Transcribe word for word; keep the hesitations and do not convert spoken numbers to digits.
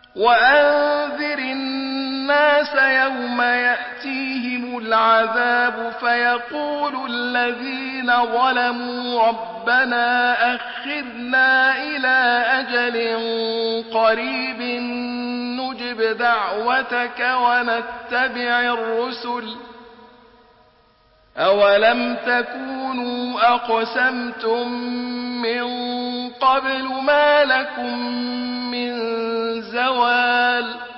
وأنذر الناس يوم يأتيهم العذاب فيقول الذين ظلموا ربنا أخرنا إلى أجل قريب نجب دعوتك ونتبع الرسل أولم تكونوا أقسمتم من قبل ما لكم من زوال